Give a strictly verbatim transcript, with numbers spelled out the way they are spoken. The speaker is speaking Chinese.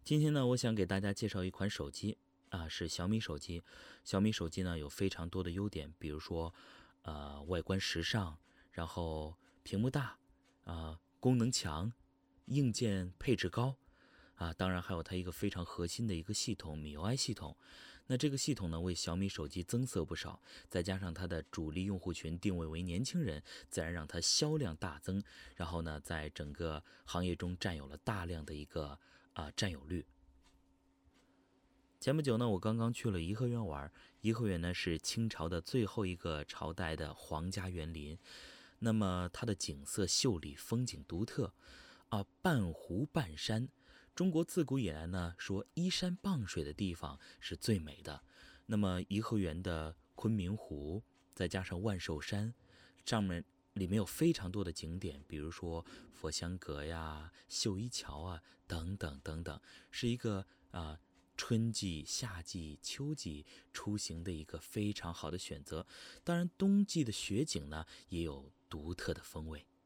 今天呢，我想给大家介绍一款手机啊，是小米手机。小米手机呢有非常多的优点，比如说，呃，外观时尚，然后屏幕大，啊、功能强，硬件配置高，啊，当然还有它一个非常核心的一个系统米 U I 系统。那这个系统呢为小米手机增色不少，再加上它的主力用户群定位为年轻人，自然让它销量大增，然后呢在整个行业中占有了大量的一个啊、占有率。前不久呢，我刚刚去了颐和园玩。颐和园呢是清朝的最后一个朝代的皇家园林，那么它的景色秀丽，风景独特啊，半湖半山。中国自古以来呢，说依山傍水的地方是最美的。那么颐和园的昆明湖，再加上万寿山，上面里面有非常多的景点，比如说佛香阁呀、秀一桥啊等等等等，是一个啊、春季、夏季、秋季出行的一个非常好的选择。当然，冬季的雪景呢也有独特的风味。